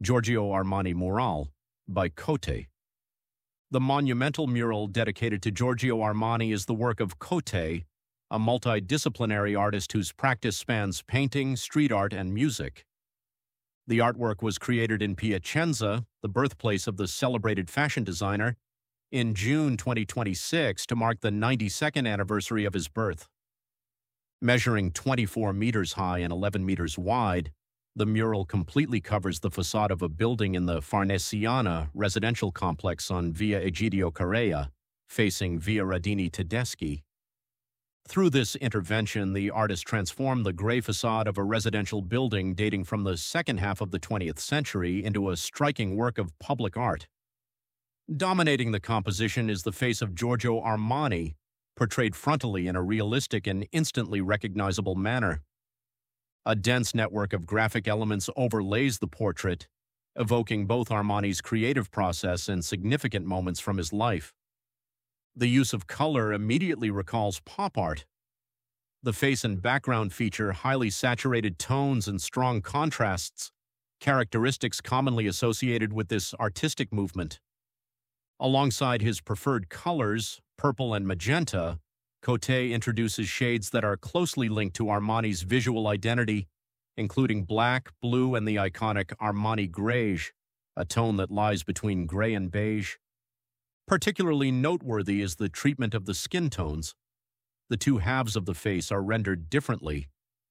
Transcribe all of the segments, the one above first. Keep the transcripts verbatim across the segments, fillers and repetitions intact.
Giorgio Armani Mural by Cote. The monumental mural dedicated to Giorgio Armani is the work of Cote, a multidisciplinary artist whose practice spans painting, street art, and music. The artwork was created in Piacenza, the birthplace of the celebrated fashion designer, in June twenty twenty-six to mark the ninety-second anniversary of his birth. Measuring twenty-four meters high and eleven meters wide, the mural completely covers the facade of a building in the Farnesiana residential complex on Via Egidio Carrea, facing Via Radini Tedeschi. Through this intervention, the artist transformed the gray facade of a residential building dating from the second half of the twentieth century into a striking work of public art. Dominating the composition is the face of Giorgio Armani, portrayed frontally in a realistic and instantly recognizable manner. A dense network of graphic elements overlays the portrait, evoking both Armani's creative process and significant moments from his life. The use of color immediately recalls pop art. The face and background feature highly saturated tones and strong contrasts, characteristics commonly associated with this artistic movement. Alongside his preferred colors, purple and magenta, Cote introduces shades that are closely linked to Armani's visual identity, including black, blue, and the iconic Armani Greige, a tone that lies between gray and beige. Particularly noteworthy is the treatment of the skin tones. The two halves of the face are rendered differently.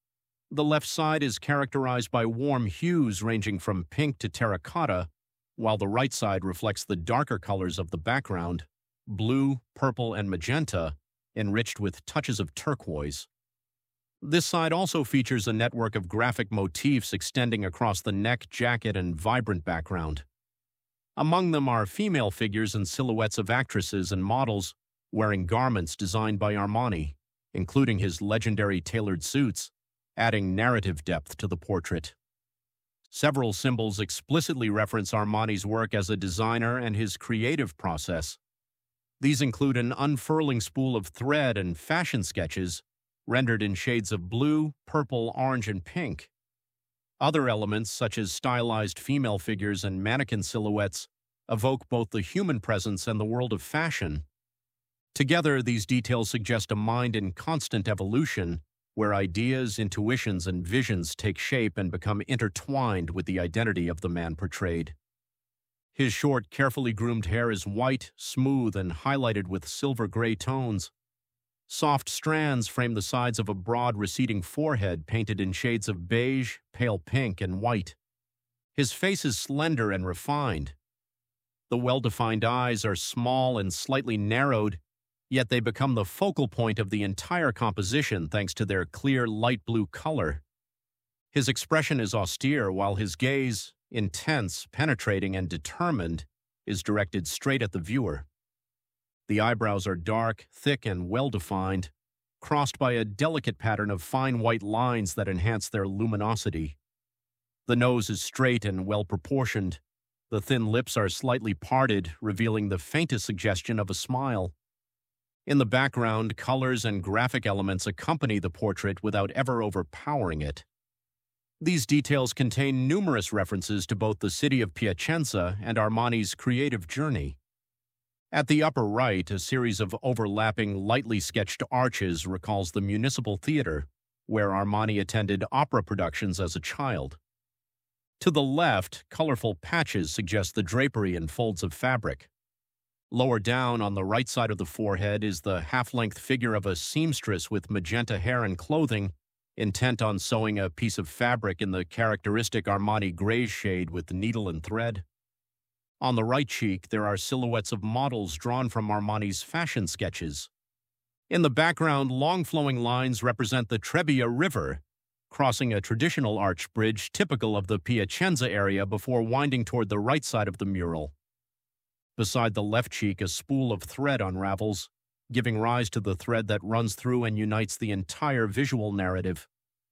The left side is characterized by warm hues ranging from pink to terracotta, while the right side reflects the darker colors of the background, blue, purple, and magenta, enriched with touches of turquoise. This side also features a network of graphic motifs extending across the neck, jacket, and vibrant background. Among them are female figures and silhouettes of actresses and models wearing garments designed by Armani, including his legendary tailored suits, adding narrative depth to the portrait. Several symbols explicitly reference Armani's work as a designer and his creative process. These include an unfurling spool of thread and fashion sketches, rendered in shades of blue, purple, orange, and pink. Other elements, such as stylized female figures and mannequin silhouettes, evoke both the human presence and the world of fashion. Together, these details suggest a mind in constant evolution, where ideas, intuitions, and visions take shape and become intertwined with the identity of the man portrayed. His short, carefully groomed hair is white, smooth, and highlighted with silver-gray tones. Soft strands frame the sides of a broad, receding forehead painted in shades of beige, pale pink, and white. His face is slender and refined. The well-defined eyes are small and slightly narrowed, yet they become the focal point of the entire composition thanks to their clear, light blue color. His expression is austere, while his gaze, intense, penetrating, and determined, is directed straight at the viewer. The eyebrows are dark, thick, and well-defined, crossed by a delicate pattern of fine white lines that enhance their luminosity. The nose is straight and well-proportioned. The thin lips are slightly parted, revealing the faintest suggestion of a smile. In the background, colors and graphic elements accompany the portrait without ever overpowering it. These details contain numerous references to both the city of Piacenza and Armani's creative journey. At the upper right, a series of overlapping, lightly sketched arches recalls the Municipal Theater, where Armani attended opera productions as a child. To the left, colorful patches suggest the drapery and folds of fabric. Lower down on the right side of the forehead is the half-length figure of a seamstress with magenta hair and clothing, intent on sewing a piece of fabric in the characteristic Armani Greige shade with needle and thread. On the right cheek, there are silhouettes of models drawn from Armani's fashion sketches. In the background, long flowing lines represent the Trebbia River, crossing a traditional arch bridge typical of the Piacenza area before winding toward the right side of the mural. Beside the left cheek, a spool of thread unravels, giving rise to the thread that runs through and unites the entire visual narrative.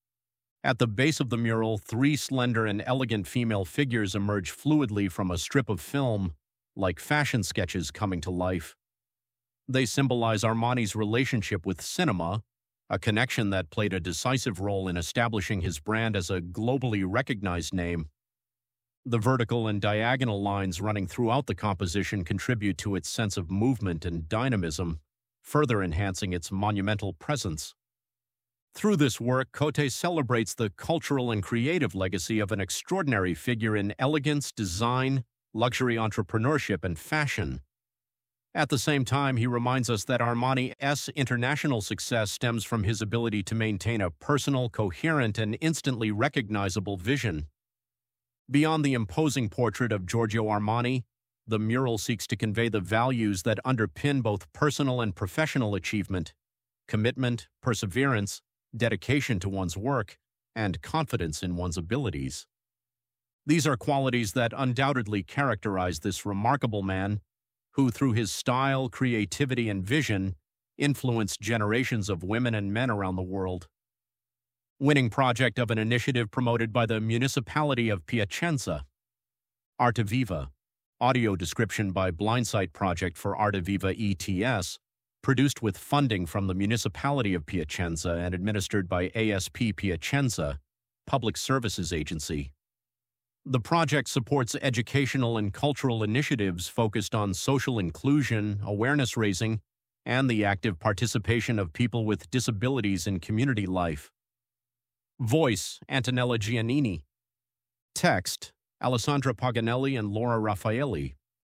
At the base of the mural, three slender and elegant female figures emerge fluidly from a strip of film, like fashion sketches coming to life. They symbolize Armani's relationship with cinema, a connection that played a decisive role in establishing his brand as a globally recognized name. The vertical and diagonal lines running throughout the composition contribute to its sense of movement and dynamism, further enhancing its monumental presence. Through this work, Coté celebrates the cultural and creative legacy of an extraordinary figure in elegance, design, luxury entrepreneurship, and fashion. At the same time, he reminds us that Armani's international success stems from his ability to maintain a personal, coherent, and instantly recognizable vision. Beyond the imposing portrait of Giorgio Armani, the mural seeks to convey the values that underpin both personal and professional achievement: commitment, perseverance, dedication to one's work, and confidence in one's abilities. These are qualities that undoubtedly characterize this remarkable man, who, through his style, creativity, and vision, influenced generations of women and men around the world. Winning project of an initiative promoted by the municipality of Piacenza. Arte Viva, audio description by Blindsight Project for Arte Viva E T S, produced with funding from the municipality of Piacenza and administered by A S P Piacenza, Public Services Agency. The project supports educational and cultural initiatives focused on social inclusion, awareness raising, and the active participation of people with disabilities in community life. Voice: Antonella Giannini. Text: Alessandra Paganelli and Laura Raffaelli.